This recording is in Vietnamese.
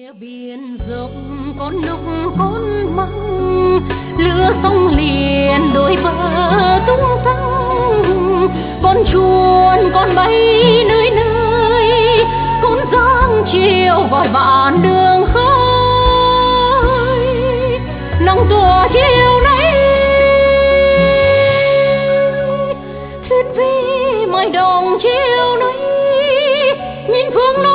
biển rộng con lúc con măng, lửa sông liền đôi bờ tung tăng, con chuồn con bay nơi nơi, con giang chiều gọi bạn đường khơi, nắng tỏa chiều nay thuyết vi mai đồng chiều nay, nhìn phương